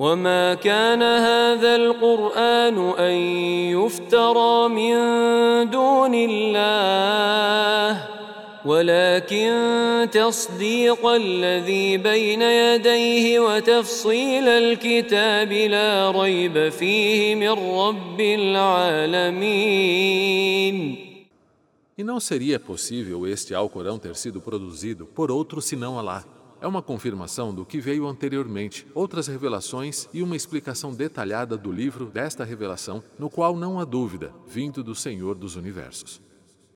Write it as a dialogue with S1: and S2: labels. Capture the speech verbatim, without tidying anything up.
S1: وما كان هذا القرآن أن يفترى من دون الله ولكن تصديق الذي بين يديه وتفصيل الكتاب لا ريب فيه من رب العالمين.
S2: E não seria possível este Alcorão ter sido produzido por outro senão Alá. É uma confirmação do que veio anteriormente, outras revelações e uma explicação detalhada do livro desta revelação, no qual não há dúvida, vindo do Senhor dos Universos.